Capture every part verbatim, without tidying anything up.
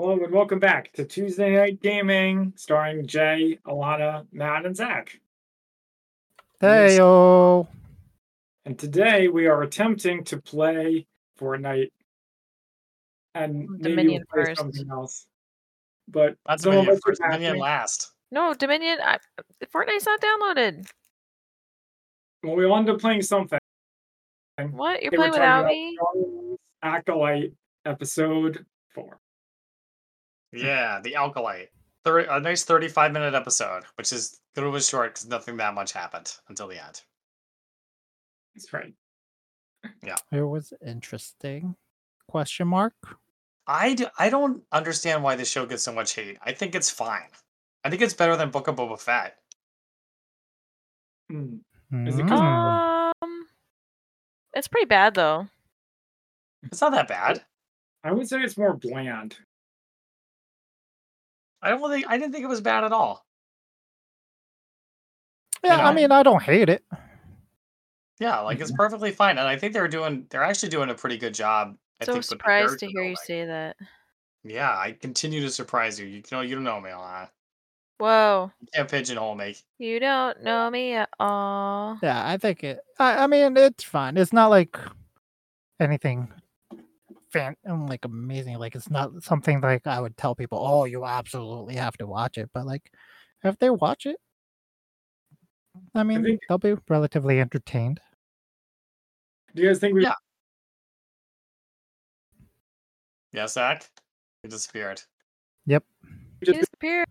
Hello and welcome back to Tuesday Night Gaming, starring Jay, Alana, Matt, and Zach. Heyo! And today we are attempting to play Fortnite and maybe Dominion we'll play first. something else. But Not some of Dominion us first, are Dominion happy. last. No, Dominion. I, Fortnite's not downloaded. Well, we wound up playing something. What? You're They were playing talking without about me? Star Wars Acolyte episode four. Yeah, the Alkalite. Thir- a nice thirty-five minute episode, which is a little bit short because nothing that much happened until the end. That's right. It was interesting. Question mark? I, d- I don't understand why this show gets so much hate. I think it's fine. I think it's better than Book of Boba Fett. Hmm. Is it 'cause- Mm. Um, it's pretty bad though. It's not that bad. I would say it's more bland. I don't think I didn't think it was bad at all. Yeah, You I know? mean, I don't hate it. Yeah, like it's perfectly fine, and I think they're doing they're actually doing a pretty good job. I So think with the surprised to character hear you building. say that. Yeah, I continue to surprise you. You know, you don't know me, Alana. Whoa, You can't pigeonhole me. you don't know me at all. Yeah, I think it. I, I mean, it's fine. It's not like anything fan um, like amazing. Like it's not something like I would tell people, "Oh, you absolutely have to watch it." But like, if they watch it, I mean, think- they'll be relatively entertained. Do you guys think we Yeah. Yeah, Zach? You disappeared. He just disappeared.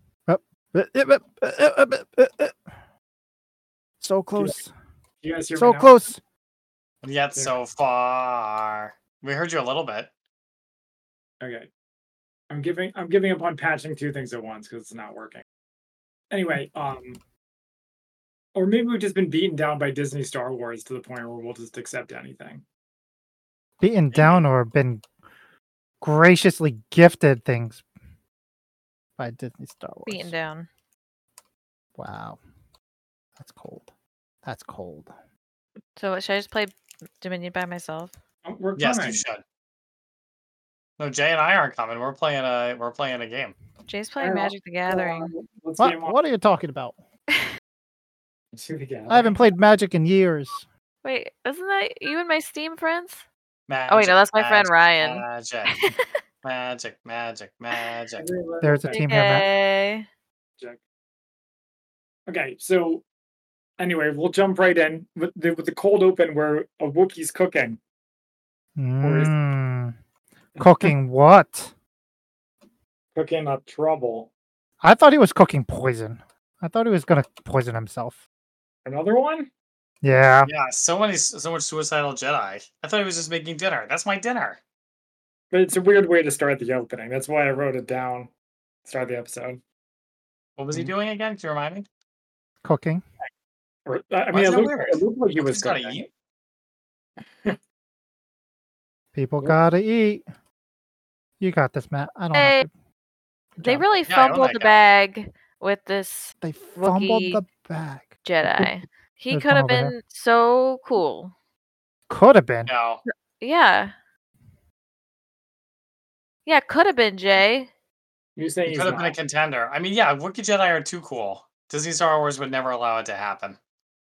So close, you guys hear me so now? close. Yet Yeah. so far. We heard you a little bit. Okay. I'm giving I'm giving up on patching two things at once because it's not working. Anyway, um or maybe we've just been beaten down by Disney Star Wars to the point where we'll just accept anything. Beaten down or been graciously gifted things by Disney Star Wars. Beaten down. Wow. That's cold. That's cold. So what, should I just play Dominion by myself? Oh, we're Yes, coming. you should. No, Jay and I aren't coming. We're playing a we're playing a game. Jay's playing Alright, Magic the Gathering. Uh, let's What, game on what are you talking about? to the gathering. I haven't played Magic in years. Wait, isn't that you and my Steam friends? Magic, Oh wait, no, that's my friend magic, Ryan. Magic, magic, magic, magic. Every little There's a thing. team here, Matt. Okay. Check. Okay, so anyway, we'll jump right in with the, with the cold open where a Wookiee's cooking. Or is- Mm. Cooking what? Cooking up trouble. I thought he was cooking poison. I thought he was gonna poison himself. Another one? Yeah. Yeah, so many so much suicidal Jedi. I thought he was just making dinner. That's my dinner. But it's a weird way to start the opening. That's why I wrote it down. Start the episode. What was he Mhm. doing again? Can you remind me? Cooking. Or, I Why mean, is it that looked, weird? it looked like he Well, was he's gotta cooking. eat. People Yeah. gotta eat. You got this, Matt. I don't Hey, have to. Good They job. really Yeah, I own fumbled that the guy. bag with this They fumbled Wookiee- the bag. Jedi. He There's could one have over here. been so cool. Could have been. No. Yeah. Yeah, could have been Jay. You're saying He he's could have been a not. contender. I mean, yeah, Wookiee Jedi are too cool. Disney Star Wars would never allow it to happen.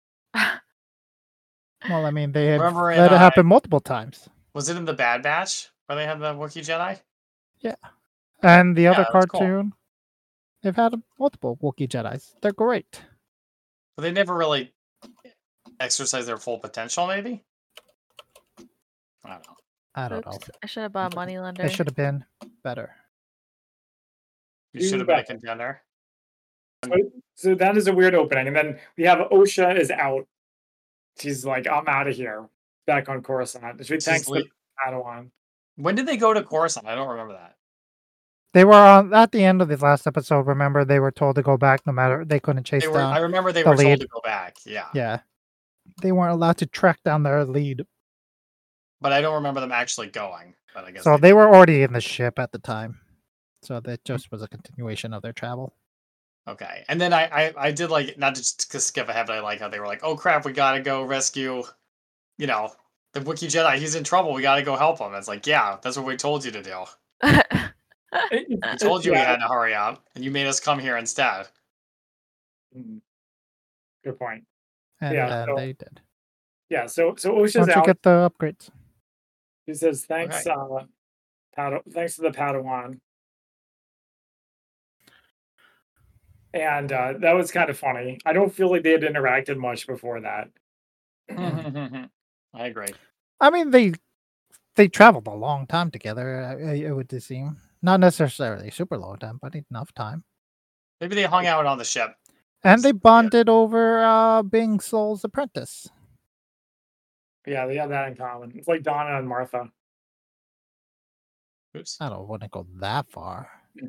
Well, I mean, they have Remember in, let it uh, happen multiple times. Was it in the Bad Batch where they had the Wookiee Jedi? And the other Yeah, that's cool. cartoon, they've had multiple Wookiee Jedis. They're great. But they never really exercise their full potential, maybe? I don't know. I don't know. Oops, I should have bought a money lender. They should have been better. You You should have been a bet. contender. So that is a weird opening. And then we have OSHA is out. She's like, I'm out of here. Back on Coruscant. She thanks the le- Padawan. When did they go to Coruscant? I don't remember that. They were on at the end of this last episode. Remember, they were told to go back no matter they couldn't chase They were, down. I remember they the were told lead. to go back. Yeah. Yeah, they weren't allowed to track down their lead, But I don't remember them actually going. But I guess so they were already in the ship at the time. So that just was a continuation of their travel. Okay. And then I, I, I did like, not just to skip ahead, but I like how they were like, oh crap, we gotta go rescue, you know, the Wookiee Jedi. He's in trouble. We gotta go help him. It's like, yeah, that's what we told you to do. It- it- I it- told you we yeah, had to hurry up, and you made us come here instead. mm, good point. And Yeah, then so- they did. Yeah, so so OSHA's Once you out. get the upgrades. He says thanks, Okay. uh, Pad- thanks to the Padawan. And uh, that was kind of funny. I don't feel like they had interacted much before that. I agree. I mean, they they traveled a long time together. uh, It would seem not necessarily super long time, but enough time. Maybe they hung out on the ship. And they Yeah. bonded over uh, being Soul's apprentice. Yeah, they have that in common. It's like Donna and Martha. Oops. I don't want to go that far.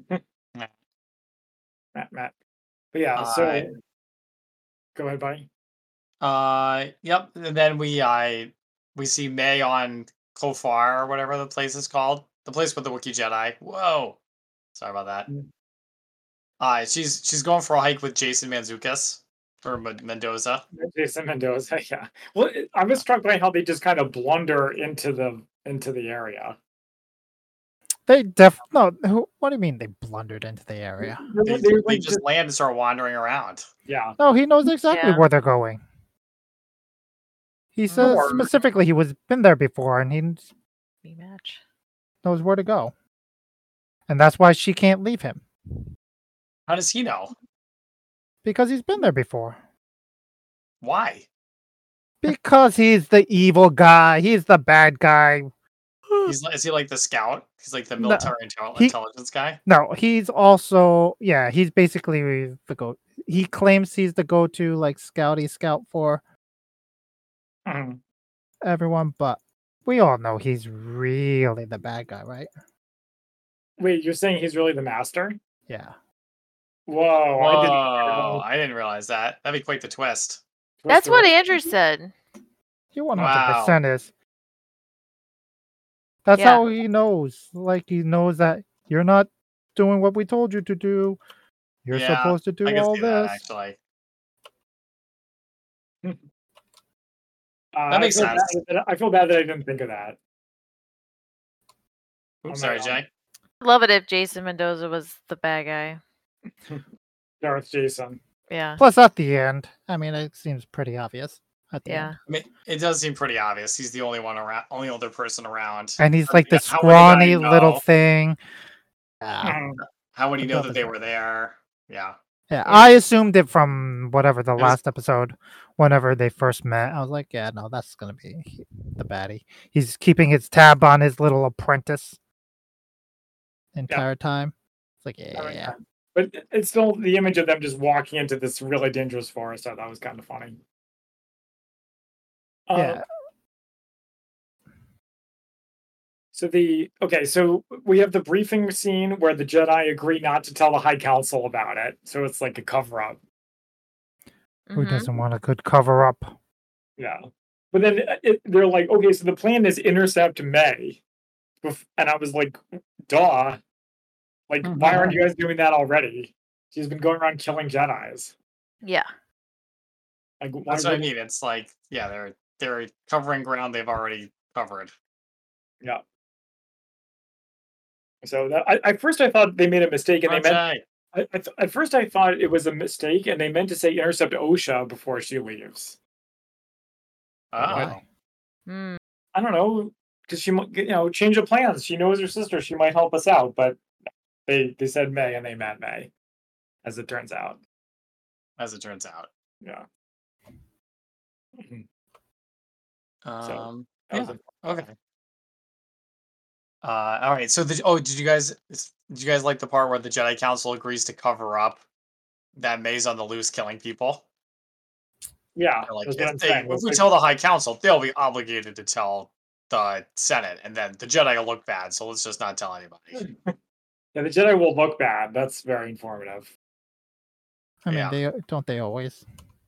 Matt, Matt. But yeah, so Uh, go ahead, buddy. Uh, yep. And then we uh we see May on Kofar or whatever the place is called, the place with the Wookiee Jedi. Whoa, sorry about that. Mm. Uh, she's she's going for a hike with Jason Mantzoukas or Men- Mendoza. Jason Mendoza. Yeah. Well, it- I was struck by how they just kind of blunder into the into the area. They def no. who- What do you mean they blundered into the area? They, They, they, they like, just just- land and start wandering around. yeah. No, he knows exactly Yeah. where they're going. He says Or- specifically he was been there before and he kn- Rematch. knows where to go. And that's why she can't leave him. How does he know? Because he's been there before. Why? Because he's the evil guy. He's the bad guy. He's li- is he like the scout? He's like the No, military intel- he- intelligence guy. No, he's also yeah, he's basically the go he claims he's the go-to like scouty scout for Mhm. everyone, but we all know he's really the bad guy, right? Wait, you're saying he's really the master? Yeah. Whoa! I didn't Whoa, I didn't realize that. That'd be quite the twist. That's what Andrew. Andrew said. He one hundred percent is. That's Yeah. how he knows. Like he knows that you're not doing what we told you to do. You're Yeah, supposed to do I can all see that this. actually. Uh, That makes I feel sense. Bad that, I feel bad that I didn't think of that. Oops, Oh sorry, my Jay. Love it if Jason Mendoza was the bad guy. Darth Jason. Yeah. Plus at the end, I mean it seems pretty obvious at the Yeah. end. I mean, it does seem pretty obvious. He's the only one around, only other person around. And he's How like would this he- how would the guy scrawny little know? thing. Yeah. Mhm. How would he I know thought that they that- were there? Yeah. Yeah, I assumed it from whatever the was- last episode, whenever they first met. I was like, yeah, no, that's gonna be he- the baddie. He's keeping his tab on his little apprentice the entire time. It's like, yeah, That makes yeah. sense. But it- it's still the image of them just walking into this really dangerous forest. I thought was kind of funny. Uh, Yeah. So the okay, so we have the briefing scene where the Jedi agree not to tell the High Council about it. So it's like a cover up. Who Mhm. doesn't want a good cover up? Yeah. But then uh, it, they're like, okay, so the plan is intercept May. Bef- And I was like, duh. Like, why aren't you guys doing that already? She's been going around killing Jedis. Yeah. Like, why That's what I would- mean. It's like, yeah, they're they're covering ground they've already covered. Yeah. So that, I, at first I thought they made a mistake, and they meant Okay. I, I th- at first I thought it was a mistake, and they meant to say intercept OSHA before she leaves. Oh. Why? Mm. I don't know, because she might, you know, change of plans. She knows her sister. She might help us out, but they they said May, and they meant May, as it turns out. As it turns out. Yeah. Mhm. Um. That was yeah, a- Okay. Uh. All right. So, the, oh, did you guys did you guys like the part where the Jedi Council agrees to cover up that May's on the loose killing people? Yeah, They're like, that's what I'm if, they, saying. if It's we like- tell the High Council, they'll be obligated to tell the Senate, and then the Jedi will look bad. So let's just not tell anybody. yeah, the Jedi will look bad. That's very informative. I mean, Yeah. they don't they always?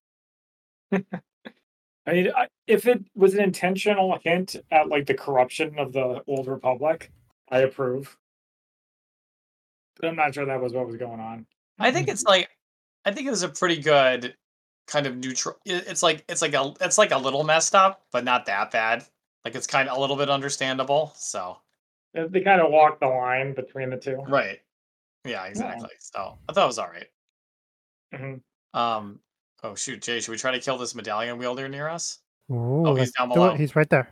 I mean, I- if it was an intentional hint at like the corruption of the old Republic, I approve. But I'm not sure that was what was going on. I think it's like, I think it was a pretty good kind of neutral. it- It's like it's like a it's like a little messed up, but not that bad. Like it's kind of a little bit understandable. So They they kind of walk the line between the two. Right. Yeah, exactly. So I thought it was all right. Mhm. Um. Oh shoot, Jay, should we try to kill this medallion wielder near us? Ooh, Oh, he's let's down do below. it. He's right there.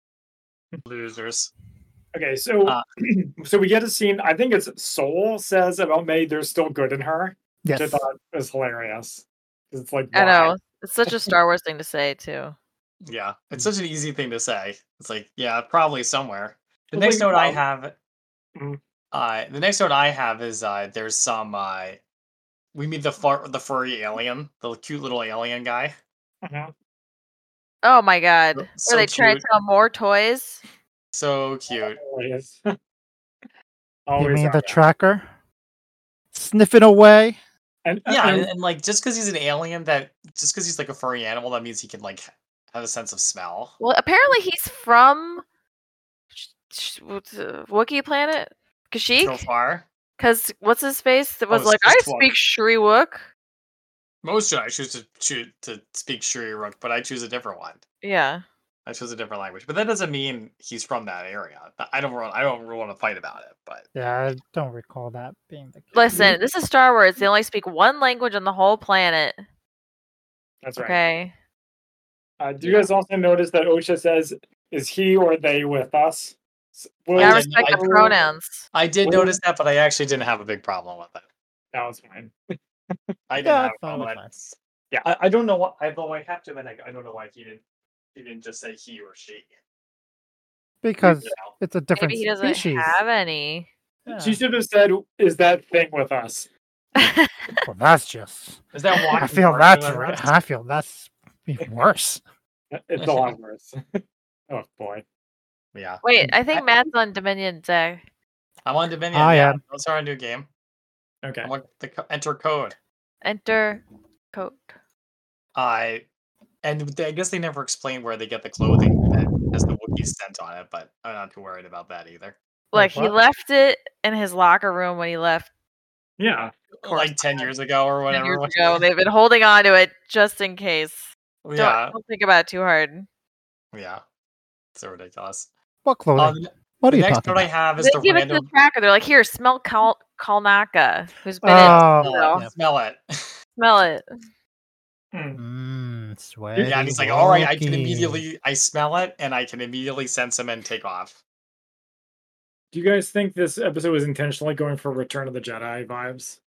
Losers. Okay, so Uh, so we get a scene. I think it's Soul says about May. There's still good in her, which I Yes. thought was hilarious. 'Cause it's like I why? know. It's such a Star Wars thing to say too. Yeah, it's such an easy thing to say. It's like, yeah, probably somewhere. The Well, next like, note I um, have, Mhm. uh, the next note I have is uh, there's some. Uh, we meet the fur- the furry alien, the cute little alien guy. Mhm. Oh my god. So- Are so they trying to cute. sell more toys? So cute. Always. You Always mean are the that. tracker? Sniffing away. And, Yeah, and- and, and like just because he's an alien, that just because he's like a furry animal, that means he can like have a sense of smell. Well, apparently he's from sh- sh- what's, uh, Wookiee planet? So Kashyyyk? far, Because what's his face that was Oh, like, I Swiss speak Shriwook. most Jedi choose to choose to speak Shuri-Rook, but I choose a different one. Yeah. I chose a different language, but that doesn't mean he's from that area. I don't. want- I don't really want to fight about it, but Yeah, I don't recall that being the case. Listen, this is Star Wars. They only speak one language on the whole planet. That's right. Okay. Uh, do you Yeah. guys also notice that OSHA says, "Is he or they with us?" S- Will- Gotta I didn't- respect the I- pronouns. I did Well- notice that, but I actually didn't have a big problem with it. That was fine. I didn't Yeah, have a fine, problem with fine. it. Yeah, I, I don't know what. I, though I have to admit, I, I don't know why he didn't. He didn't just say he or she. Because You know? it's a different Maybe he doesn't species. have any. Yeah. She should have said, "Is that thing with us?" Well, that's just. Is that I walking feel farther that's. than re- us? I feel that's even worse. It's a lot worse. Oh boy. Yeah, Wait, I think I- Matt's on Dominion Zach. I'm on Dominion. I yeah, am. that's our new game. Okay. I'm on the co- enter code. Enter code. I and they, I guess they never explain where they get the clothing that has the Wookiee scent on it, but I'm not too worried about that either. Like he what? left it in his locker room when he left Yeah. Like ten years ago or ten whatever. years ago. They've been holding on to it just in case. Don't, Yeah, don't think about it too hard. yeah. So ridiculous. What clothing? Um, what are the you next talking note I about? have is They the give it to the random. tracker. They're like, here, smell Kal- Kalnaka, who's been Oh, in. Smell So, it. yeah. Smell it. smell it. Hmm. Mmm, sweaty. Yeah, and he's like, all right, I can Wookiee. immediately, I smell it, and I can immediately sense him and take off. Do you guys think this episode was intentionally going for Return of the Jedi vibes?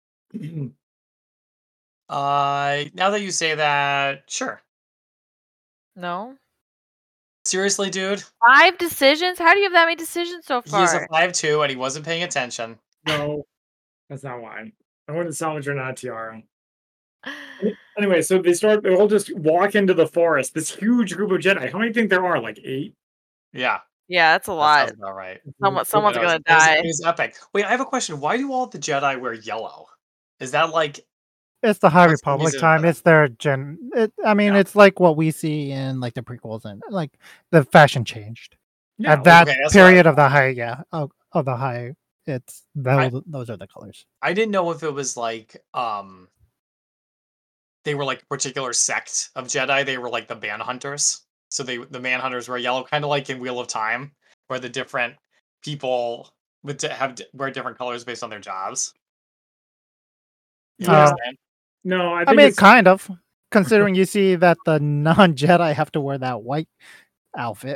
Uh, now that you say that, sure. No. Seriously, dude, Five decisions? How do you have that many decisions so he is a far? five two, and he wasn't paying attention. No, that's not why. I wouldn't salvage her not tiara. Anyway, so they start. They all just walk into the forest. This huge group of Jedi. How many do you think there are? Like eight. Yeah, Yeah, that's a that lot. sounds about right. Someone, someone's It was- gonna it was- die. It was epic. Wait, I have a question. Why do all the Jedi wear yellow? Is that like It's the High What's the Republic reason for time. that? It's their gen. It, I mean, Yeah. it's like what we see in like the prequels, and like the fashion changed Yeah, at that okay, that's what I period of the high. Yeah, of, of the high. It's I- those. Those are the colors. I didn't know if it was like um they were like a particular sect of Jedi. They were like the Manhunters. So they the Manhunters were yellow, kind of like in Wheel of Time, where the different people would d- have d- wear different colors based on their jobs. You know what I'm Oh. saying? No, I I think mean, it's, kind of. Considering you see that the non-Jedi have to wear that white outfit.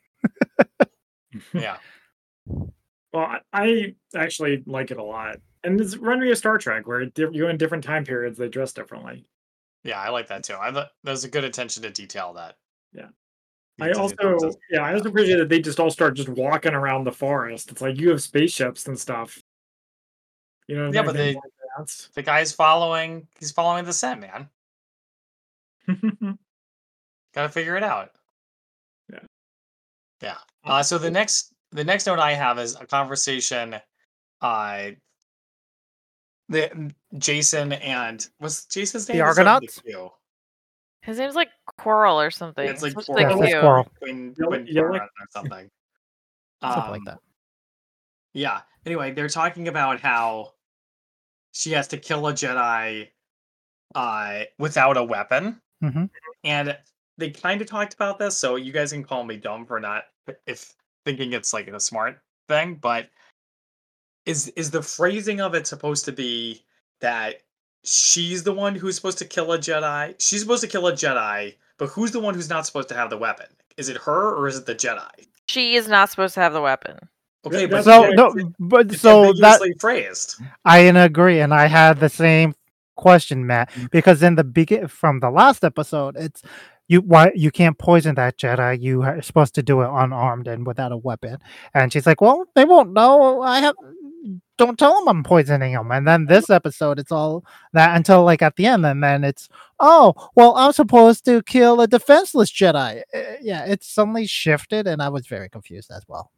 Yeah. well, I, I actually like it a lot, and it's reminding me of Star Trek, where di- you go in different time periods, they dress differently. Yeah, I like that too. I thought there's a good attention to detail that. Yeah. the I Disney also, films doesn't yeah, I have. also appreciate that they just all start just walking around the forest. It's like you have spaceships and stuff. You know, Yeah, but anything they- like the guy's following. He's following the scent, man. that. Gotta figure it out. Yeah. Yeah. Uh, so the next the next note I have is a conversation. Uh, the Jason and what's Jason's name? The It starts with a Argonauts? Q. His name's like Coral or something. It's like Such a Quirrell. big it's Q. Squirrel. Quinn, Yellow- Quinn yellow- Quirrell or something. Something like Um, that. Yeah. Anyway, they're talking about how she has to kill a Jedi uh, without a weapon. Mhm. And they kind of talked about this, so you guys can call me dumb for not if thinking it's like a smart thing, but is is the phrasing of it supposed to be that she's the one who's supposed to kill a Jedi? She's supposed to kill a Jedi, but who's the one who's not supposed to have the weapon? Is it her or is it the Jedi? She is not supposed to have the weapon. Okay, but That's So yeah, no, it's, but it's so that ambiguously phrased. I agree, and I had the same question, Matt, because in the begin from the last episode, it's you why you can't poison that Jedi. You are supposed to do it unarmed and without a weapon. And she's like, "Well, they won't know. I have don't tell them I'm poisoning them." And then this episode, it's all that until like at the end, and then it's oh well, I'm supposed to kill a defenseless Jedi. Uh, Yeah, it's suddenly shifted, and I was very confused as well.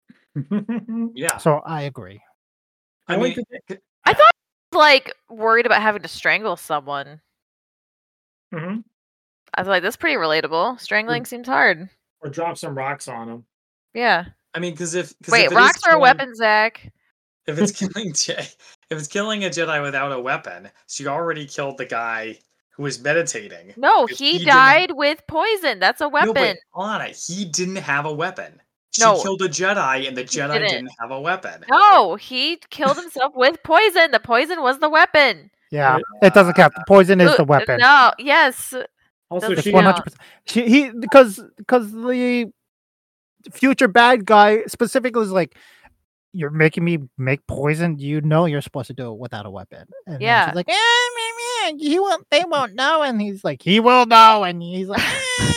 Yeah. So I agree. I, I like mean, the I thought he was, like worried about having to strangle someone. Mhm. I was like, that's pretty relatable. Strangling seems hard. or drop some rocks on him. Yeah. I mean, because if cause Wait, if it is rocks are a killing- weapon, Zach. If it's killing Je- if it's killing a Jedi without a weapon, she already killed the guy who was meditating. No, Because he, he didn't- died with poison. That's a No, weapon. but Alana, he didn't have a weapon. She No. killed a Jedi, and the Jedi didn't. didn't have a weapon. No, he killed himself with poison. The poison was the weapon. Yeah, it doesn't count. The poison is Ooh, the weapon. No, yes. Also, Doesn't It's she one count. hundred percent. She he because because the future bad guy specifically is like, you're making me make poison. You know you're supposed to do it without a weapon. And then Yeah. she's like, eh, meh, meh, he won't. They won't know. And he's like, he will know. And he's like,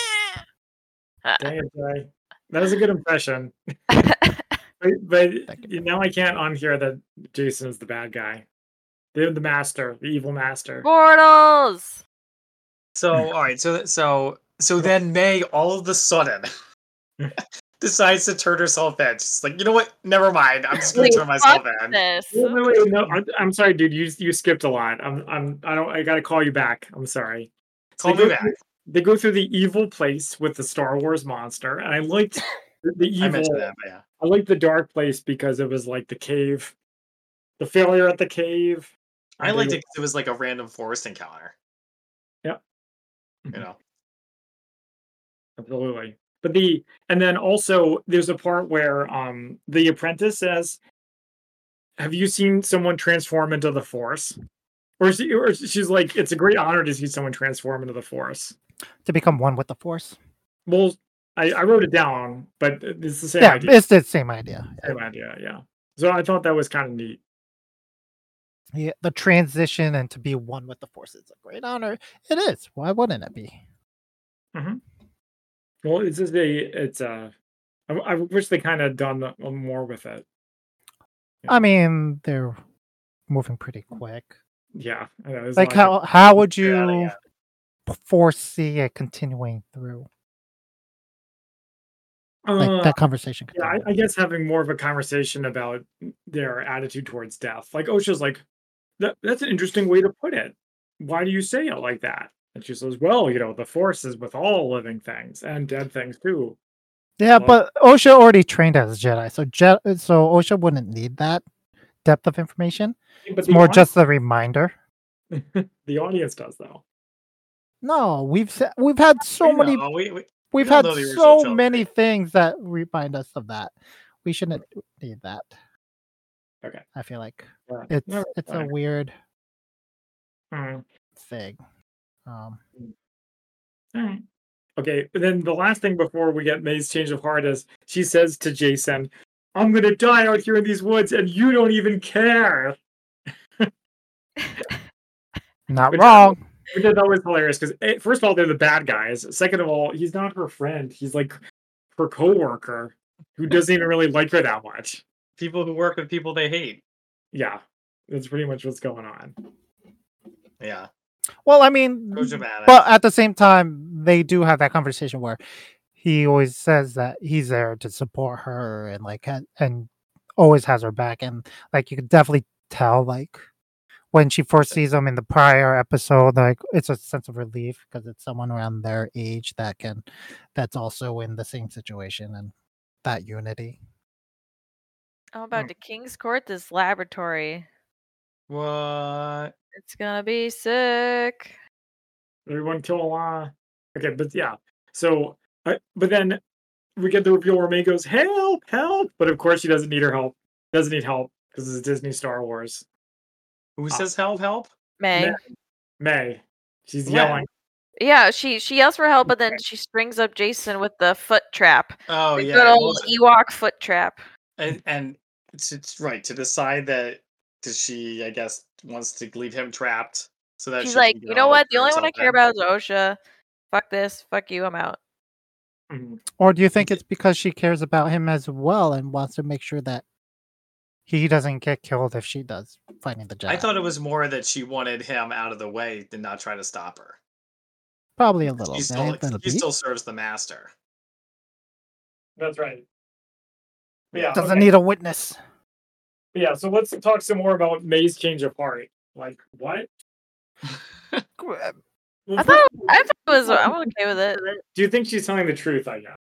"Ah." dang it, Jay. That was a good impression. But, but Thank you. now I can't unhear that Jason is the bad guy. They're the master, the evil master. Portals. So, all right, so so so then May all of a sudden decides to turn herself in. She's like, you know what? Never mind. I'm just gonna Wait, turn myself fuck in. this. Wait, wait, wait, no, I'm, I'm sorry, dude. You you skipped a lot. I'm I'm I don't. I gotta call you back. I'm sorry. So Call they me go back. through- They go through the evil place with the Star Wars monster, and I liked the, the I evil. mentioned that, but yeah. I liked the dark place because it was like the cave, the failure at the cave. I and liked they- it 'cause it was like a random forest encounter. Yep. You know. Absolutely. But the and then also there's a part where um the apprentice says, "Have you seen someone transform into the Force?" Or, she, or she's like, "It's a great honor to see someone transform into the Force." To become one with the Force. Well, I, I wrote it down, but it's the same Yeah, idea. it's the same idea. Same idea, yeah. So I thought that was kind of neat. Yeah, the transition and to be one with the Force is a great honor. It is. Why wouldn't it be? Well, it's just a it's uh I, I wish they kind of done the- more with it. I mean, they're moving pretty quick. Yeah, I know, there's Like a lot how how would Yeah, you yeah. p- foresee it continuing through? of- Like Uh, that conversation. yeah, I, continuing. I guess having more of a conversation about their attitude towards death. Like Osha's like, that that's an interesting way to put it. Why do you say it like that? And she says, well, you know, the Force is with all living things and dead things too. Yeah, Well- but Osha already trained as a Jedi, so Je- so Osha wouldn't need that depth of information. But It's the more audi- just a reminder. the audience does though. No, we've se- we've had so We many know, we, we, we've don't had know the original so trilogy. many things that remind us of that. We shouldn't need that. Okay. I feel like Yeah. it's No, it's a fine. weird Mm, thing. Um, all right. Okay, and then the last thing before we get May's change of heart is she says to Jason, "I'm gonna die out here in these woods, and you don't even care." not Which- wrong. Which I thought was hilarious because first of all, they're the bad guys. Second of all, he's not her friend. He's like her coworker who doesn't even really like her that much. people who work with people they hate. Yeah, that's pretty much what's going on. Yeah. Well, I mean, Gojo Badass. but at the same time, they do have that conversation where he always says that he's there to support her and like ha- and always has her back, and like you could definitely tell like when she first sees him in the prior episode, like it's a sense of relief because it's someone around their age that can that's also in the same situation and that unity. I'm about Hmm. to King's Court this laboratory. What? It's gonna be sick. Everyone kill Alana. Okay, but yeah. So, uh, but then we get the reveal where May goes, "Help, help!" But of course, she doesn't need her help. Doesn't need help because it's Disney Star Wars. Who Uh, says help, help? May. May. She's When? yelling. Yeah, she she yells for help, but then she strings up Jason with the foot trap. Oh The yeah, good well, old Ewok foot trap. and and it's, it's right to decide that does she, I guess, wants to leave him trapped so that She's she like, can you go know what? The turn only one I herself care in. about is OSHA. Fuck this. Fuck you. I'm out. Mhm. Or do you think d- it's because she cares about him as well and wants to make sure that he doesn't get killed if she does fighting the I Jedi? thought it was more that she wanted him out of the way and not try to stop her. Probably a little She bit. still Little he bit. still serves the master. That's right. But yeah. Doesn't okay. need a witness. But yeah. So let's talk some more about May's change of heart. Like what? I thought I thought it was. I'm okay with it. Do you think she's telling the truth? I guess.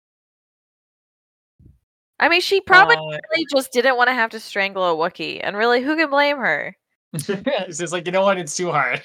I mean, she probably Uh, really just didn't want to have to strangle a Wookiee, and really, who can blame her? it's just like, you know what? It's too hard.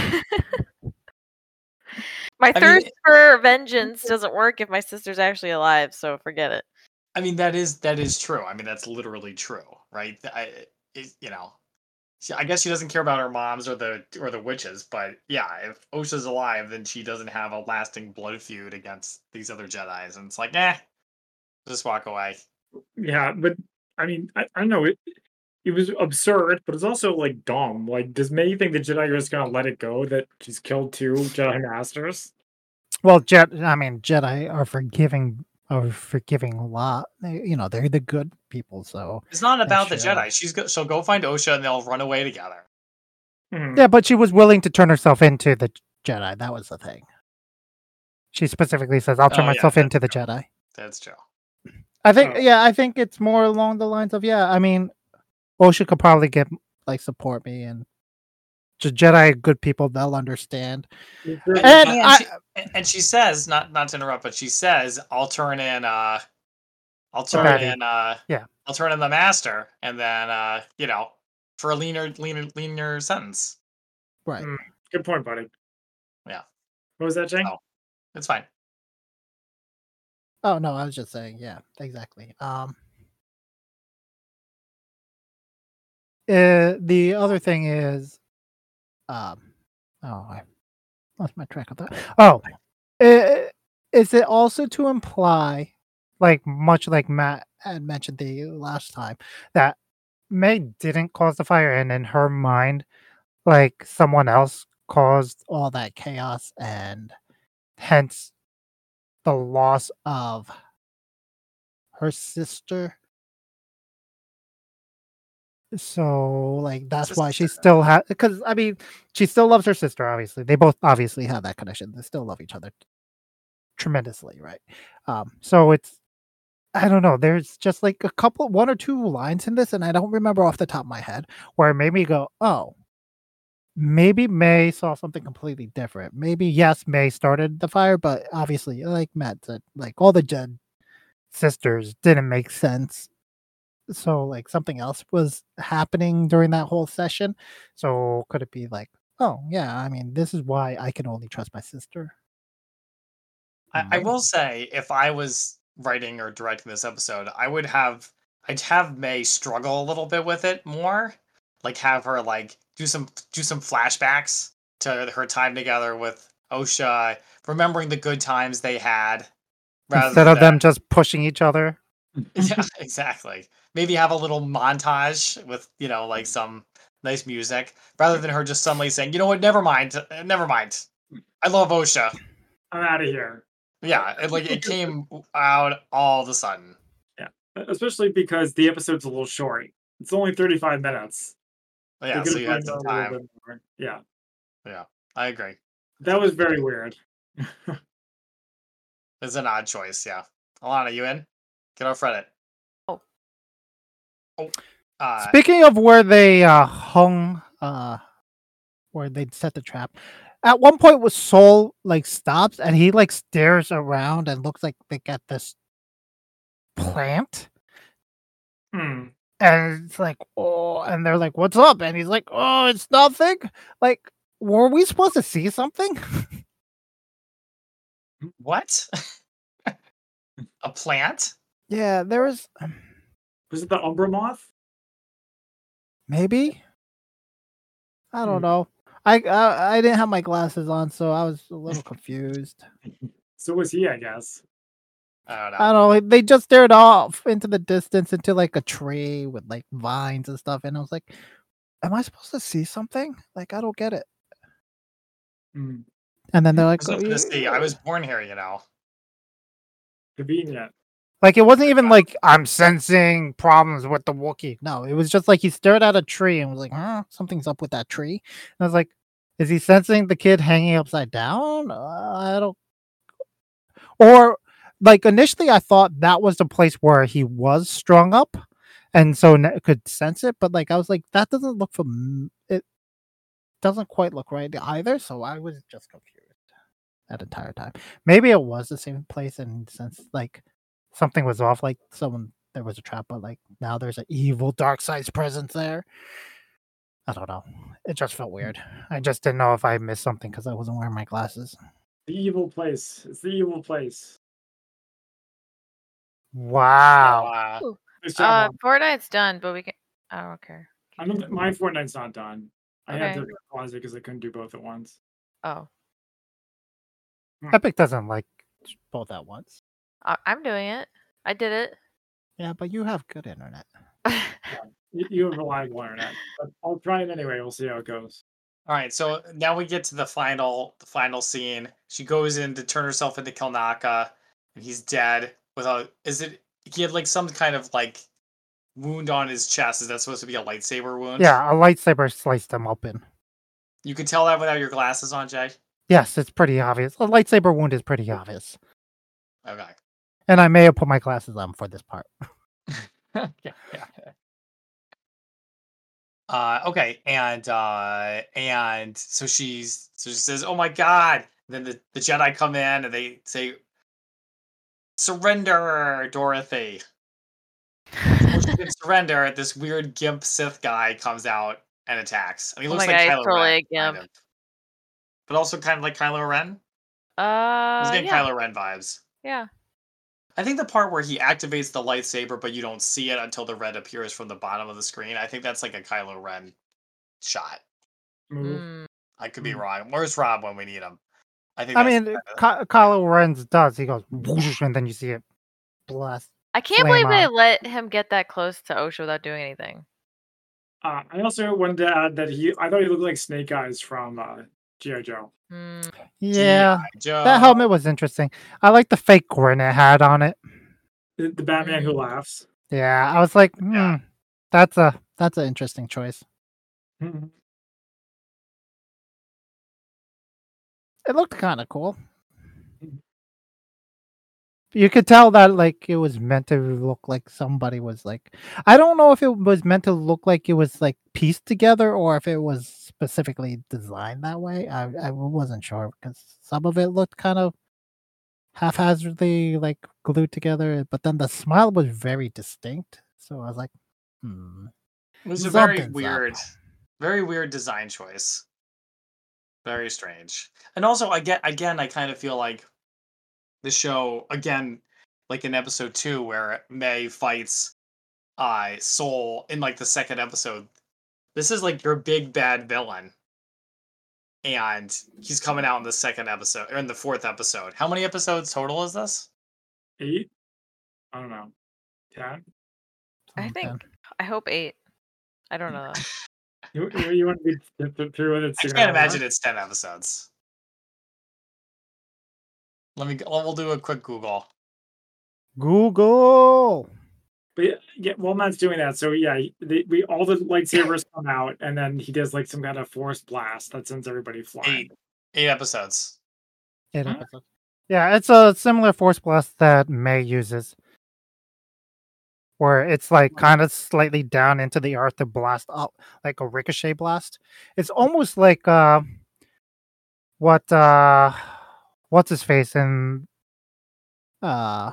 My I mean, thirst for vengeance doesn't work if my sister's actually alive, so forget it. I mean that is that is true. I mean that's literally true, right? I, it, you know, she, I guess she doesn't care about her moms or the or the witches, but yeah, if Osha's alive, then she doesn't have a lasting blood feud against these other Jedis, and it's like, nah, just walk away. Yeah, but I mean, I, I don't know. It it was absurd, but it's also like dumb. Like, does May think the Jedi are just gonna let it go that she's killed two Jedi Masters? Well, Jed, I mean, Jedi are forgiving, are forgiving a lot. They, you know, they're the good people. So It's not about the sure. Jedi. She's go, she'll go find Osha and they'll run away together. Mhm. yeah, but she was willing to turn herself into the Jedi. That was the thing. She specifically says, "I'll turn Oh, yeah, myself that's into the true. Jedi." That's true. I think, Oh. yeah, I think it's more along the lines of, yeah. I mean, Osha could probably get like support me, and just Jedi good people, they'll understand. It's And, really- And and, I- she, and she says, not not to interrupt, but she says, "I'll turn in, uh, I'll turn baddie. in, uh, Yeah. I'll turn in the master, and then, uh, you know, for a leaner, leaner, leaner sentence." Right. Mm. Good point, buddy. Yeah. What was that, Jane? Oh. It's fine. Oh no, I was just saying, yeah, exactly. Um, uh, the other thing is, um, oh, I lost my track of that. Oh, uh, is it also to imply, like much like Matt had mentioned the last time, that May didn't cause the fire, and in her mind, like someone else caused all that chaos, and hence the loss of her sister? So, like, that's why she Sister. still has, because I mean, she still loves her sister. Obviously, they both obviously have that connection. They still love each other tremendously, right? Um, so it's, I don't know. There's just like a couple, one or two lines in this, and I don't remember off the top of my head where it made me go, "Oh, maybe May saw something completely different." Maybe yes, May started the fire, but obviously, like Matt said, like all the Jed sisters didn't make sense. So like something else was happening during that whole session. So could it be like, oh yeah, I mean, this is why I can only trust my sister. I, I Hmm. will say, if I was writing or directing this episode, I would have, I'd have May struggle a little bit with it more, like have her like do some do some flashbacks to her time together with Osha, remembering the good times they had, rather Instead of them than just pushing each other. yeah, exactly. Maybe have a little montage with, you know, like some nice music, rather than her just suddenly saying, "You know what? Never mind. uh, Never mind. I love OSHA." I'm out of here. Yeah, it, like it came out all of a sudden. Yeah, especially because the episode's a little short. It's only thirty-five minutes. They Yeah, could've so you put had in some a little time. bit more. Yeah, Yeah, I agree. that was very weird. It's an odd choice. Yeah, Alana, you in? Get off Reddit. Oh. Oh. Uh, Speaking of where they uh, hung, uh, where they set the trap, at one point was Soul like stops and he like stares around and looks like they got this plant. Hmm. And it's like, oh, and they're like, "What's up?" And he's like, "Oh, it's nothing." Like, were we supposed to see something? what? A plant? Yeah, there was Was it the Umbra Moth? maybe. I don't Hmm. know. I, I I didn't have my glasses on, so I was a little confused. So was he, I guess. I don't know. I don't know. like, They just stared off into the distance into like a tree with like vines and stuff, and I was like, "Am I supposed to see something? Like, I don't get it." Hmm. And then they're like, There's "Oh, nothing to see. I yeah." was born here, you know. Convenient. Like it wasn't even like I'm sensing problems with the Wookiee. No, it was just like he stared at a tree and was like, huh, something's up with that tree. And I was like, is he sensing the kid hanging upside down? Uh, I don't. Or like initially, I thought that was the place where he was strung up, and so ne- could sense it. But like I was like, that doesn't look from it. Doesn't quite look right either. So I was just confused that entire time. Maybe it was the same place, and since like something was off, like someone there was a trap, but like now there's an evil dark side's presence there. I don't know. It just felt weird. I just didn't know if I missed something because I wasn't wearing my glasses. The evil place. It's the evil place. Wow. Uh, Ooh. Nice job, Uh, Mom. Fortnite's done, but we can. I don't care. I don't. My Fortnite's not done. I had Okay. to pause it because I couldn't do both at once. Oh, Epic doesn't like both at once. I- I'm doing it. I did it. Yeah, but you have good internet. You, you have reliable internet, but I'll try it anyway. We'll see how it goes. all right, so now we get to the final the final scene. She goes in to turn herself into Kelnaka, and he's dead. Without is it he had like some kind of like wound on his chest. Is that supposed to be a lightsaber wound? Yeah, a lightsaber sliced him open. You can tell that without your glasses on, Jay. Yes, it's pretty obvious. A lightsaber wound is pretty obvious. Okay. And I may have put my glasses on for this part. yeah, yeah. Uh, okay, and uh, and so she's so she says, "Oh my God!" And then the, the Jedi come in and they say, "Surrender, Dorothy." Before she can surrender, this weird gimp Sith guy comes out and attacks. I mean, he Oh looks my like God, Kylo he's totally Ren, a kind gimp. of, but also kind of like Kylo Ren. I was Uh, getting yeah, Kylo Ren vibes. yeah. I think the part where he activates the lightsaber, but you don't see it until the red appears from the bottom of the screen. I think that's like a Kylo Ren shot. Move. Mm. I could be Mm. wrong. Where's Rob when we need him? I think. I That's mean, kinda- Ky- Kylo Ren's does. He goes, whoosh, and then you see it blast. I can't Flame believe they on. let him get that close to OSHA without doing anything. Uh, I also wanted to add that he. I thought he looked like Snake Eyes from uh, G I. Joe. Mm. Yeah, Joe. that helmet was interesting. I like the fake grin it had on it. The, the Batman who Mm. laughs. Yeah, I was like, hmm, Yeah. that's a that's an interesting choice. Mhm. It looked kind of cool. You could tell that like it was meant to look like somebody was like I don't know if it was meant to look like it was like pieced together or if it was specifically designed that way. I I wasn't sure because some of it looked kind of haphazardly like glued together, but then the smile was very distinct. So I was like, hmm. It was a very Something's up. weird, very weird design choice. Very strange. And also, I get again, I kind of feel like the show again, like in episode two, where May fights uh Soul in like the second episode. This is like your big bad villain. And he's coming out in the second episode or in the fourth episode. How many episodes total is this? Eight. I don't know. Ten. I something. think. I hope eight. I don't know. You, you, you want to be th- th- through with it? I sooner can't than imagine that? it's ten episodes. Let me. We'll do a quick Google. Google. But yeah, yeah, while Matt's doing that, so yeah, he- they, we all the lightsabers come out, and then he does like some kind of force blast that sends everybody flying. Eight, eight episodes. Eight Huh? episodes. Yeah, it's a similar force blast that May uses, where it's like kind of slightly down into the earth to blast up, like a ricochet blast. It's almost like uh, what uh, what's his face in uh,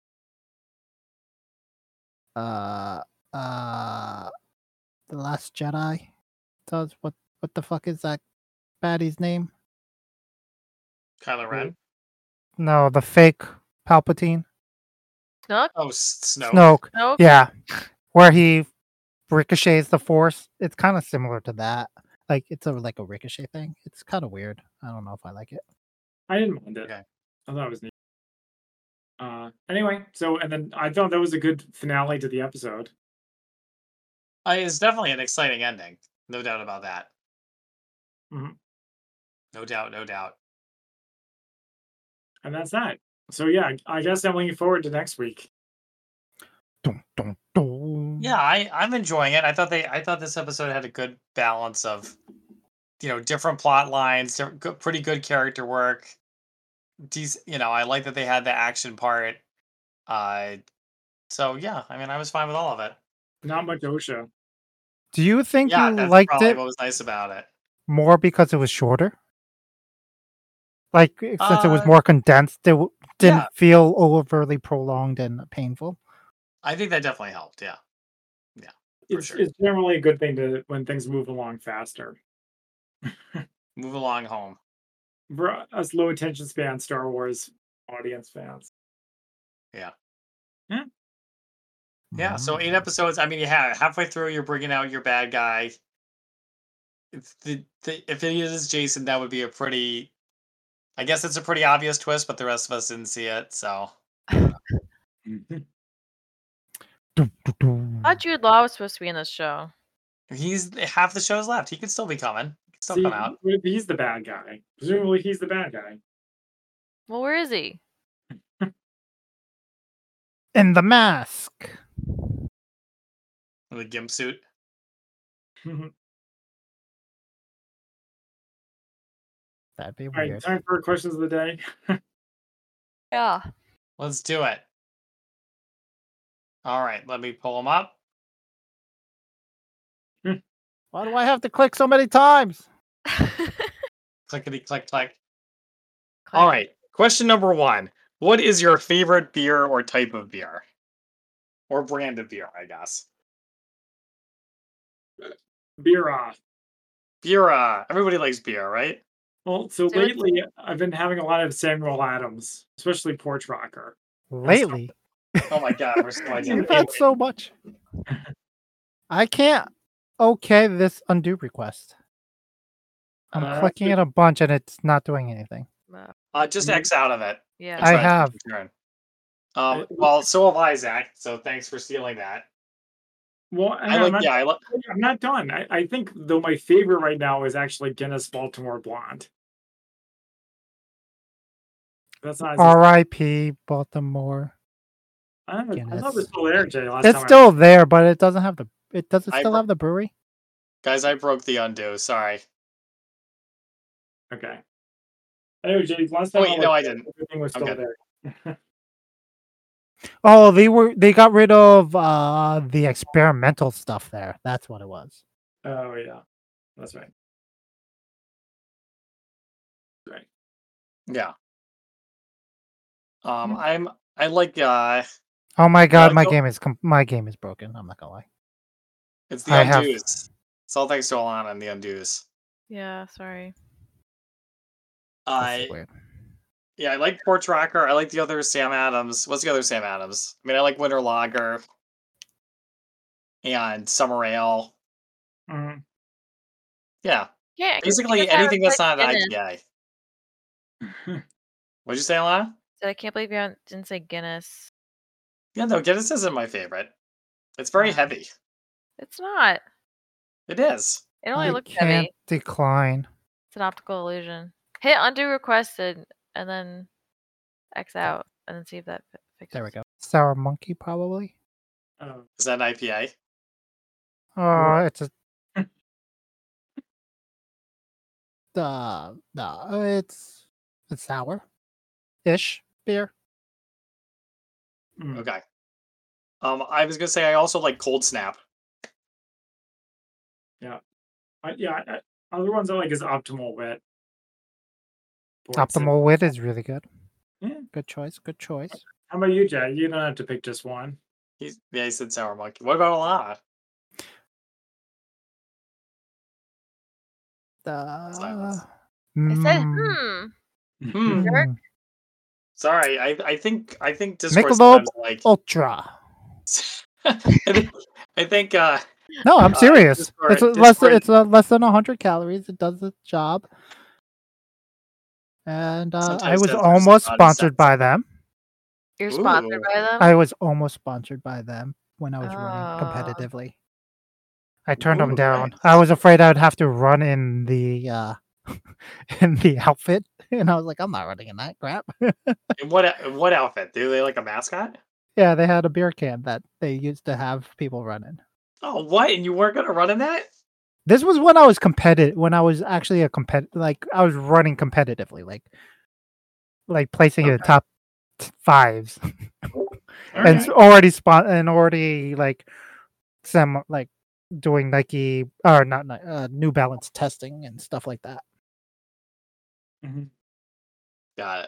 uh, uh, the Last Jedi does. What what the fuck is that baddie's name? Kylo Ren. No, the fake Palpatine. Snook? Oh, S- Snoke. Snoke. Snoke? Yeah, where he ricochets the Force. It's kind of similar to that. Like it's a like a ricochet thing. It's kind of weird. I don't know if I like it. I didn't mind it. Okay. I thought it was neat. Uh, anyway, so and then I thought that was a good finale to the episode. Uh, it's definitely an exciting ending. No doubt about that. Mhm. No doubt, no doubt. And that's that. So yeah, I guess I'm looking forward to next week. Dun, dun, dun. Yeah, I, I'm enjoying it. I thought they I thought this episode had a good balance of, you know, different plot lines, different, good, pretty good character work. Dec- you know, I like that they had the action part. Uh, so yeah, I mean, I was fine with all of it. Not much OSHA. Do you think Yeah, you that's liked probably it what was nice about it. more because it was shorter? Like since it was Uh, more condensed, it w- didn't yeah. feel overly prolonged and painful. I think that definitely helped. Yeah, yeah, for It's sure. it's generally a good thing to when things move along faster. Move along home. For us low attention span Star Wars audience fans. Yeah. Yeah. Yeah, so eight Mm. episodes. I mean, yeah, halfway through, you're bringing out your bad guy. If the, the if it is Jason, that would be a pretty. I guess it's a pretty obvious twist, but the rest of us didn't see it. So Mhm. Dun, dun, dun. I thought Jude Law was supposed to be in this show. he's half the show's left. He could still be coming. He could still See, come out. what if he's the bad guy? Presumably he's the bad guy. Well, where is he? In the mask. In the gimp suit. That'd be All right, weird. time for questions of the day. Yeah. Let's do it. All right, let me pull them up. Why do I have to click so many times? Clickety click click. All right, question number one. What is your favorite beer or type of beer? Or brand of beer, I guess. Beer off. Beer, uh, everybody likes beer, right? Well, so So it's- lately I've been having a lot of Samuel Adams, especially Porch Rocker. Lately, Oh my god, we're so you've had so much. I can't okay this undo request. I'm Uh, clicking it a bunch and it's not doing anything. Uh, just X out of it. Yeah. and I try a have. different turn. Um, I- well, so have I, Zach. So thanks for stealing that. Well, I I'm, like, not, yeah, I like. I'm not done. I, I think though my favorite right now is actually Guinness Baltimore Blonde. That's not. R I P Baltimore. I, don't know, I thought it Guinness. was still there, Jay. Last It's time still there, but it doesn't have the. It does it I still bro- have the brewery? Guys, I broke the undo. Sorry. I, okay. Anyway, Jay, last time. Wait, no, I looked, didn't. Everything was I'm still good. there. Oh, they were they got rid of uh the experimental stuff there. That's what it was. Oh yeah, that's right. Right. Yeah. Um, Hmm. I'm. I like. Uh, Oh my god, I my don't- game is com- my game is broken. I'm not gonna lie. it's the I have- undoes. It's all thanks to Alana and the undoes. Yeah, sorry. This I is weird. yeah, I like Porch Rocker. I like the other Sam Adams. What's the other Sam Adams? I mean, I like Winter Lager and Summer Ale. Mhm. Yeah, Yeah. basically you guys haven't anything that's said not an Guinness. I P A. What'd you say, Alana? Said, I can't believe you haven't- didn't say Guinness. Yeah, no, Guinness isn't my favorite. It's very Wow. heavy. It's not. It is. It only I looks can't heavy. decline. It's an optical illusion. Hit undo requested and then X out and then see if that fi- fixes There we go. Sour monkey, probably. Oh, Is that an I P A? Oh, it's a. Uh, no, it's it's sour, ish beer. mm. Okay. Um, I was gonna say I also like Cold Snap. I, yeah. I, other ones I like is Optimal Wit. Port City. Optimal wit is really good. Yeah. Good choice. Good choice. How about you, Jay? You don't have to pick just one. He's yeah, he said Sour Monkey. What about Alana? Uh, Silence. I said, mm, hmm. Hmm. Jerk. mm. Sorry, I I think I think Discord Michelob sometimes like. Ultra. I think I think uh, No, I'm uh, serious. Discord, it's a less. Discord, It's a less than hundred calories. It does the job. And uh, I sometimes was says there's almost not a sponsored sense. by them. You're sponsored Ooh. by them? I was almost sponsored by them when I was running Oh. competitively. I turned them Ooh, down. nice. I was afraid I'd have to run in the uh, in the outfit, and I was like, I'm not running in that crap. In what what outfit? Do they like a mascot? Yeah, they had a beer can that they used to have people run in. Oh, what? And you weren't gonna run in that? This was when I was competitive. When I was actually a compet, like I was running competitively, like like placing in the Okay. top t- fives, All and right. s- already spot and already like some like doing Nike or not Ni- uh, New Balance testing and stuff like that. Mhm. Got it.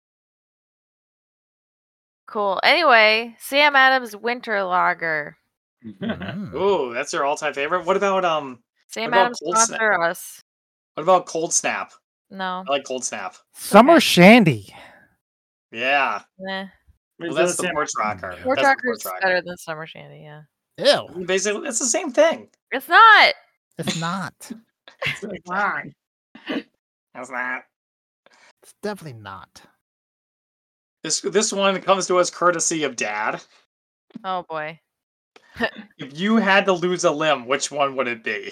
Cool. Anyway, Sam Adams Winter Lager. Mm. Ooh, that's your all-time favorite. What about um? Sam What about Adams Cold Snap? sponsor us. What about Cold Snap? No. I like Cold Snap. Summer Okay. Shandy. Yeah, Nah. well, Is that's that the Sam- porch rocker. Porch That's the Rocker's porch rocker. better than Summer Shandy, yeah. Ew, Basically, it's the same thing. It's not. it's not. It's a lie. That's not. It's definitely not. This this one comes to us courtesy of Dad. Oh boy. If you had to lose a limb, which one would it be?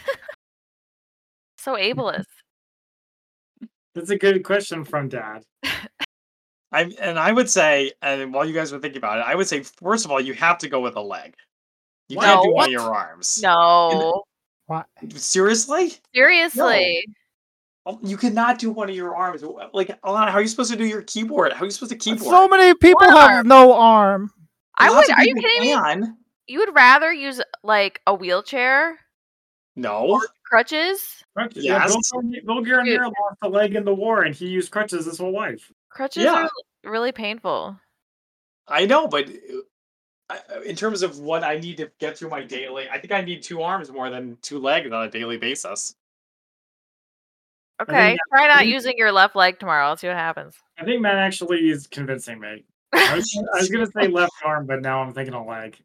So ableist. That's a good question from Dad. I and I would say, and while you guys were thinking about it, I would say first of all, you have to go with a leg. You can't do No. one of your arms. No. What? Seriously? Seriously. Oh, you cannot do one of your arms. Like, Alana, how are you supposed to do your keyboard? How are you supposed to keyboard? So many people One have arm. no arm. I Lots would. of Are you people kidding me? can. You would rather use like a wheelchair, No. crutches? Crutches. Yeah, Bill, Yes. Bill Guerin lost a leg in the war, and he used crutches his whole life. Crutches Yeah. are really painful. I know, but uh, in terms of what I need to get through my daily, I think I need two arms more than two legs on a daily basis. Okay, think- try I not think- using your left leg tomorrow. I'll see what happens. I think Matt actually is convincing me. I was, I was gonna say left arm, but now I'm thinking a leg.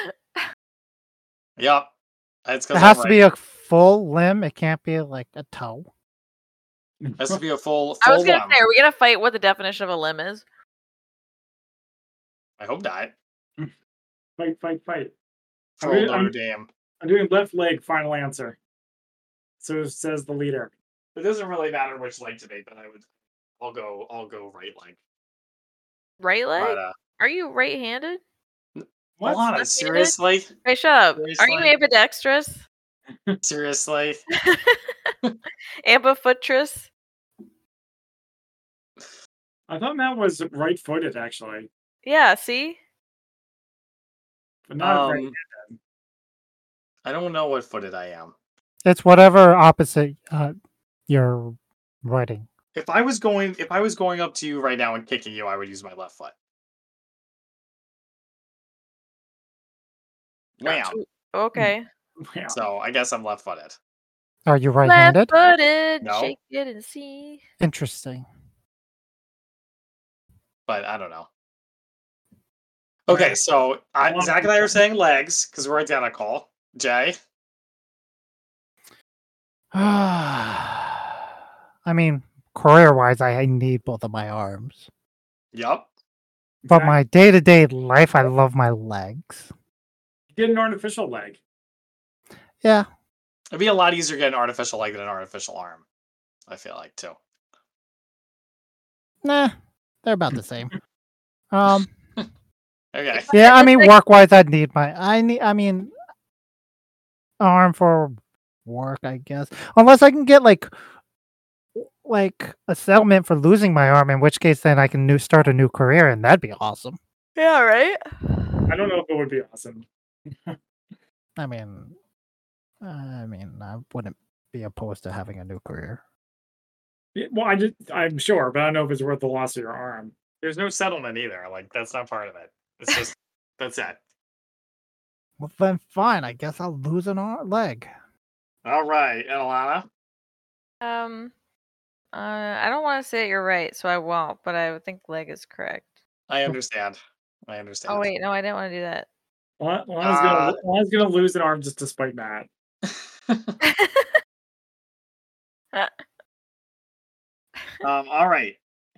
Yep. It's It because has I'm to right. be a full limb. It can't be like a toe. It has to be a full, I was full gonna limb. say, are we gonna fight what the definition of a limb is? I hope not. Fight, fight, fight. For I'm old doing- Notre Dame. I'm doing left leg. Final answer. So says the leader. It doesn't really matter which leg to me, but I would. I'll go. I'll go right leg. Right leg? But uh, Are you right-handed? What? Alana, Left-handed? seriously, Hey, shut up. Are you Seriously? ambidextrous? seriously. Ambifootrous? I thought Matt was right-footed actually, Yeah. See. but not Um, right. I don't know what footed I am. It's whatever opposite uh, you're writing. If I was going, if I was going up to you right now and kicking you, I would use my left foot. Wham. Gotcha. Okay. Yeah. So I guess I'm left-footed. Are you right-handed? Left-footed. No. Shake it and see. Interesting. But I don't know. Okay, so I, Well, Zach and I are saying legs because we're identical. Jay, I mean, career-wise, I I need both of my arms. yup. But Zach, my day-to-day life, I love my legs. get an artificial leg. Yeah. It'd be a lot easier to get an artificial leg than an artificial arm. I feel like too. Nah, they're about the same. Um. Okay. Yeah, I It's mean, like- work-wise, I'd need my. I need. I mean, arm for work, I guess. Unless I can get like, like a settlement for losing my arm, in which case then I can new start a new career, and that'd be awesome. Yeah. Right. I don't know if it would be awesome. I mean, I mean, I wouldn't be opposed to having a new career. Yeah, well, I just I'm sure, but I don't know if it's worth the loss of your arm. There's no settlement either. Like that's not part of it. It's just that's it. Well, then fine. I guess I'll lose an arm leg. All right, and Alana. Um, Uh, I don't want to say you're right, so I won't. But I would think leg is correct. I understand. I understand. Oh wait, no, I didn't want to do that. Lon- Lana's Uh, gonna Lana's gonna lose an arm just to spite Matt. um, all right.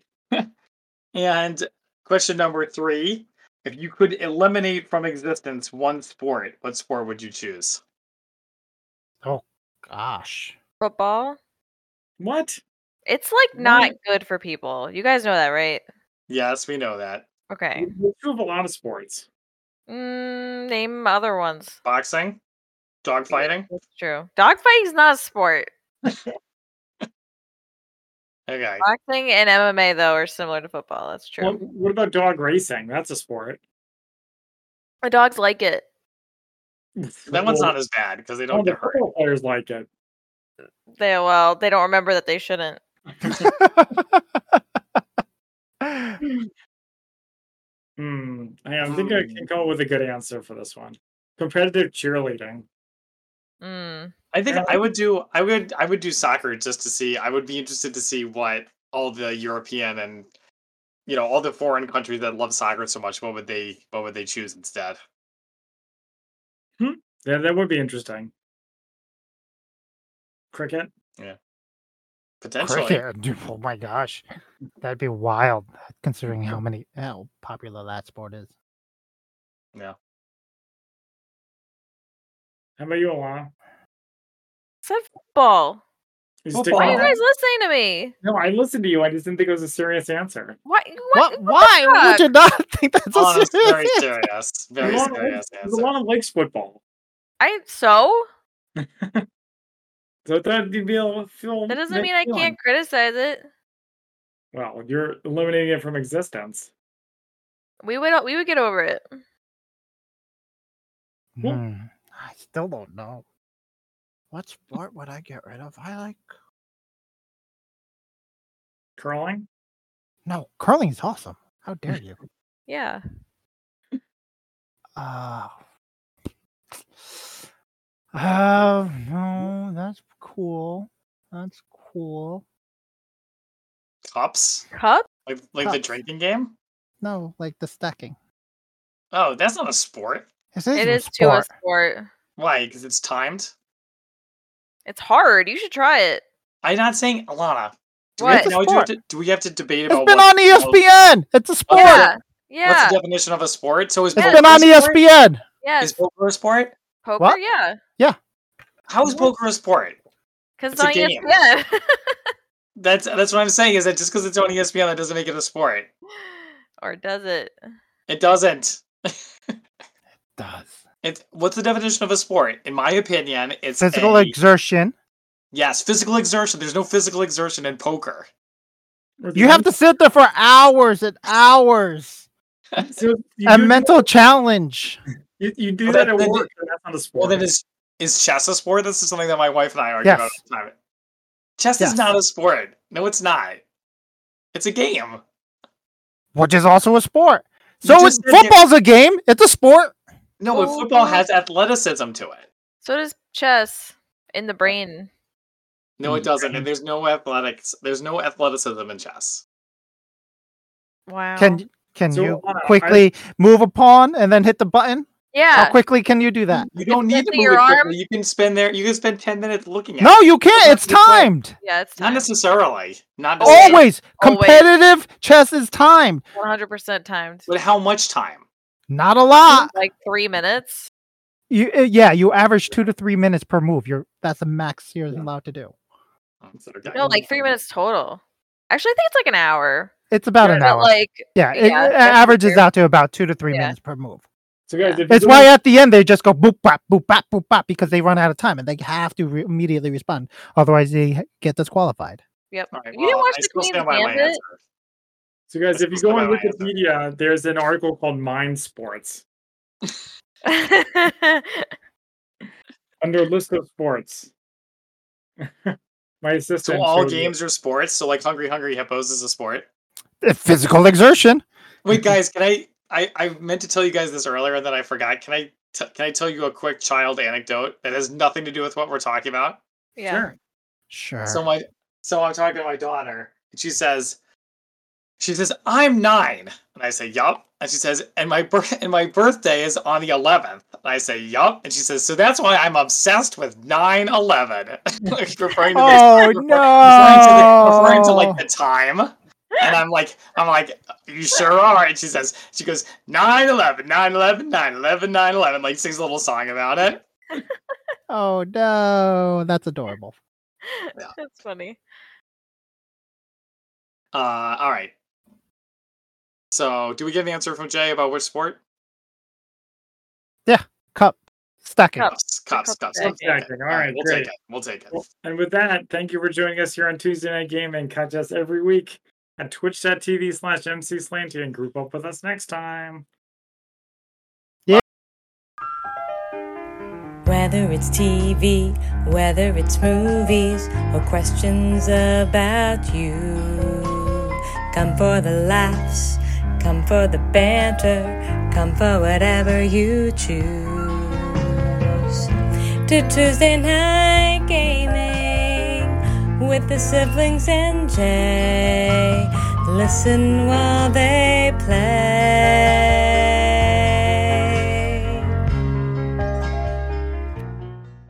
And question number three: if you could eliminate from existence one sport, what sport would you choose? Oh gosh. Football. What? It's like not What? good for people. You guys know that, right? Yes, we know that. Okay. We true of a lot of sports. Mm, name other ones. Boxing, dogfighting. That's true. Dogfighting's not a sport. Okay. Boxing and M M A though are similar to football. That's true. Well, what about dog racing? That's a sport. The dogs like it. That one's not as bad because they Oh, don't the get hurt. football players like it. They well, they don't remember that they shouldn't. Hmm. I think I can come up with a good answer for this one. Competitive cheerleading. Mm. I think Yeah. I would do. I would. I would do soccer just to see. I would be interested to see what all the European and you know all the foreign countries that love soccer so much. What would they? What would they choose instead? Yeah, that would be interesting. Cricket. Potentially. Cricket. Dude, oh my gosh. That'd be wild considering how many how popular that sport is. Yeah. How about you, Alana? Said football. You Football. stick Why are with you that? guys listening to me? No, I listened to you. I just didn't think it was a serious answer. Why? What? What? Why would fuck? you not think that's a Honest, serious very answer? serious. Very Alana serious likes- answer. Alana likes football. I so So that you'd be able to feel. that doesn't mixed mean I feelings. can't criticize it. Well, you're eliminating it from existence. We would we would get over it. Well- Hmm. I still don't know. What sport would I get rid of? I like Curling. no curling's awesome. How dare you? Yeah. Uh, uh no, that's cool. That's cool. Cups, Cup? like like the Cups. drinking game. No, like the stacking. Oh, that's not a sport. This is It a is too a sport. sport. Why? Because it's timed. It's hard. You should try it. I'm not saying Alana. Do we What? have, It's a now do, we have sport. to, do we have to debate It's about been what on E S P N. It's a sport. Yeah. What's Yeah. the definition of a sport? So is It's Yeah. been poker on a E S sport? P N. Yes. Is poker a sport? Poker? What? Yeah. How is poker a sport? Because It's it's a on E S game. P N. That's that's what I'm saying. Is that just because it's on E S P N, that doesn't make it a sport? Or does it? It doesn't. Does It's what's the definition of a sport? In my opinion, it's physical a, exertion. yes, physical exertion. There's no physical exertion in poker. You have to sit there for hours and hours. So you A do mental challenge. You, you do Well, that that- at then work. and That's not a sport. Well, then is is chess a sport? This is something that my wife and I argue about all Yes. the time. Chess Yes. is not a sport. No, it's not. It's a game. Which is also a sport. You So just it- said you- football's a game. It's a sport. No, but Oh, football really? has athleticism to it. So does chess in the brain. No, it Mm. doesn't. And there's no athletics. There's no athleticism in chess. Wow. Can can So, you Alana, I- quickly move a pawn and then hit the button? yeah. How quickly can you do that? You don't need to flexing move your it quickly. arm? You can spend there. You can spend ten minutes looking at. No, it. you can't. Doesn't It's have to be quick. timed. Yeah, it's Not time. necessarily. Not necessarily. Always. Always. Competitive chess is timed. one hundred percent timed. But how much time? Not a lot. Like three minutes. You uh, yeah, you average two to three minutes per move. You're that's the max you're allowed to do. Okay. No, like three minutes total. Actually, I think it's like an hour. It's about But an hour. Like, yeah, it, yeah, it that's averages true. out to about two to three Yeah. minutes per move. So guys, Yeah. if you It's go- why at the end they just go boop bop boop bop boop bop because they run out of time and they have to re- immediately respond. Otherwise, they h- get disqualified. yep. All right, You didn't well, watch I the still Queen's stand by my Gambit? answer. So guys, That's if you still go on my answer. Wikipedia, there's an article called Mind Sports under list of sports. My assistant. So all showed me- games are sports. So like Hungry Hungry Hippos is a sport. Uh, Physical exertion. Wait, guys, can I? I I meant to tell you guys this earlier and then I forgot. Can I? T- can I tell you a quick child anecdote that has nothing to do with what we're talking about? yeah. Sure. Sure. So my So I'm talking to my daughter, and she says, she says, I'm nine. And I say, yup. And she says, and my birth and my birthday is on the eleventh. And I say, yup. And she says, so that's why I'm obsessed with nine eleven. Like, referring to Oh refer- no! referring to the, referring to like the time. And I'm like, I'm like, you sure are. And she says, she goes, nine eleven, nine eleven, nine eleven, nine eleven, like sings a little song about it. Oh no, that's adorable. Yeah. That's funny. Uh, all right. So, do we get an answer from Jay about which sport? Cup stacking. Cup. Cups, cups, cup cups. stacking. Okay. Stacking. All All right, right, we'll great. take it. We'll take it. Well, and with that, thank you for joining us here on Tuesday Night Game, and catch us every week at twitch.tv slash MC Slanty and group up with us next time. Whether it's T V, whether it's movies, or questions about you. Come for the laughs, come for the banter, come for whatever you choose. To Tuesday Night Gaming with the siblings and Jay. Listen while they play.